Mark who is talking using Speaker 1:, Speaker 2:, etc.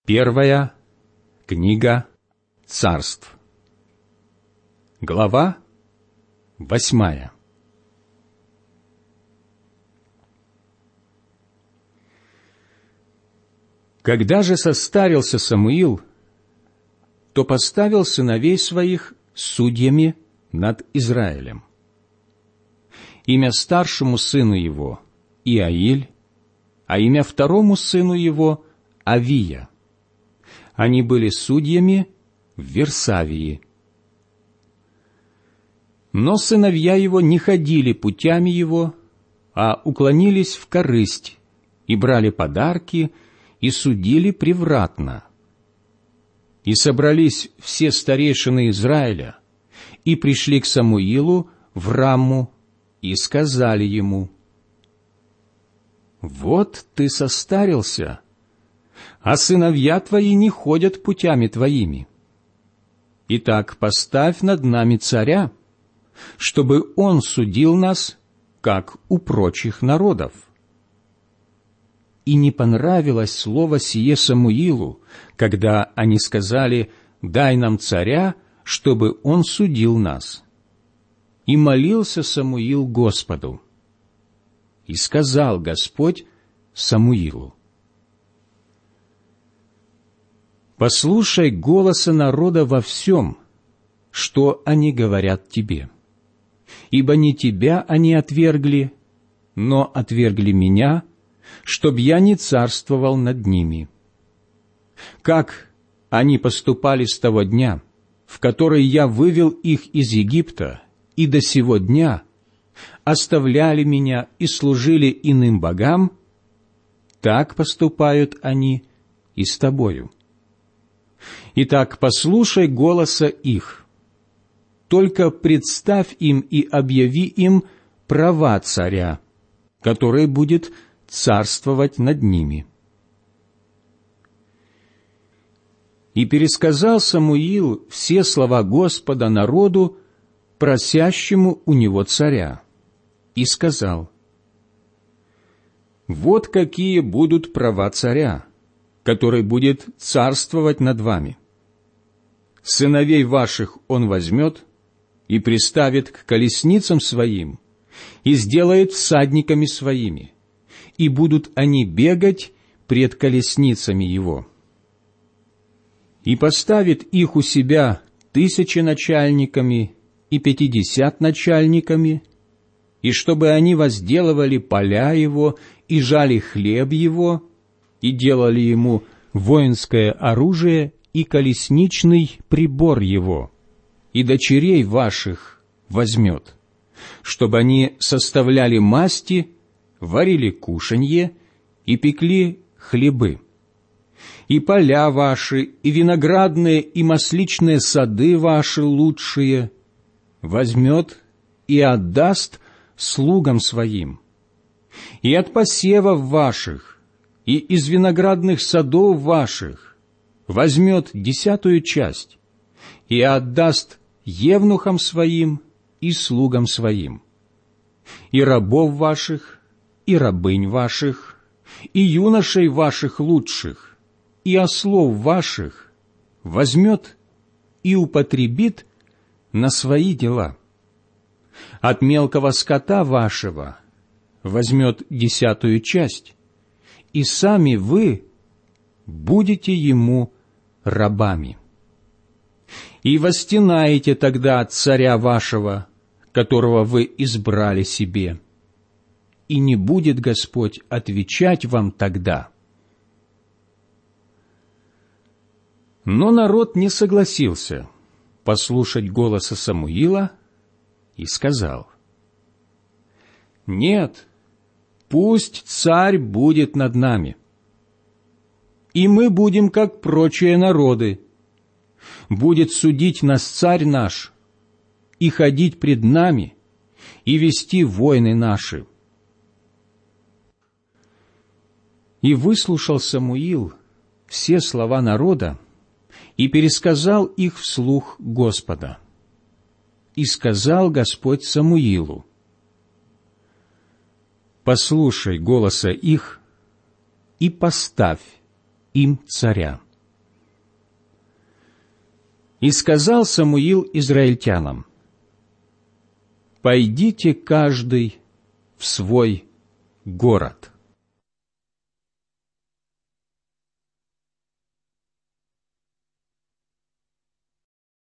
Speaker 1: Первая книга Царств, глава 8. Когда же состарился Самуил, то поставил сыновей своих судьями над Израилем. Имя старшему сыну его – Иаиль, а имя второму сыну его – Авия. Они были судьями в Вирсавии. Но сыновья его не ходили путями его, а уклонились в корысть и брали подарки и судили превратно. И собрались все старейшины Израиля и пришли к Самуилу в Рамму и сказали ему: «Вот ты состарился, а сыновья твои не ходят путями твоими. Итак, поставь над нами царя, чтобы он судил нас, как у прочих народов». И не понравилось слово сие Самуилу, когда они сказали: «Дай нам царя, чтобы он судил нас». И молился Самуил Господу. И сказал Господь Самуилу: «Послушай голоса народа во всем, что они говорят тебе, ибо не тебя они отвергли, но отвергли меня, чтоб я не царствовал над ними. Как они поступали с того дня, в который я вывел их из Египта, и до сего дня оставляли меня и служили иным богам, так поступают они и с тобою. Итак, послушай голоса их, только представь им и объяви им права царя, который будет царствовать над ними». И пересказал Самуил все слова Господа народу, просящему у него царя, и сказал: «Вот какие будут права царя, который будет царствовать над вами. Сыновей ваших он возьмет и приставит к колесницам своим и сделает всадниками своими, и будут они бегать пред колесницами его. И поставит их у себя 1000 начальниками и 50 начальниками, и чтобы они возделывали поля его и жали хлеб его, и делали ему воинское оружие и колесничный прибор его, и дочерей ваших возьмет, чтобы они составляли масти, варили кушанье и пекли хлебы. И поля ваши, и виноградные, и масличные сады ваши лучшие возьмет и отдаст слугам своим. И от посевов ваших, и из виноградных садов ваших возьмет 10 часть и отдаст евнухам своим и слугам своим. И рабов ваших, и рабынь ваших, и юношей ваших лучших, и ослов ваших возьмет и употребит на свои дела. От мелкого скота вашего возьмет 10 часть, и сами вы будете ему рабами. И восстенаете тогда царя вашего, которого вы избрали себе, и не будет Господь отвечать вам тогда». Но народ не согласился послушать голоса Самуила и сказал: «Нет, пусть царь будет над нами, и мы будем, как прочие народы. Будет судить нас царь наш, и ходить пред нами, и вести войны наши». И выслушал Самуил все слова народа и пересказал их вслух Господа. И сказал Господь Самуилу: «Послушай голоса их и поставь им царя, И сказал Самуил израильтянам: «Пойдите каждый в свой город».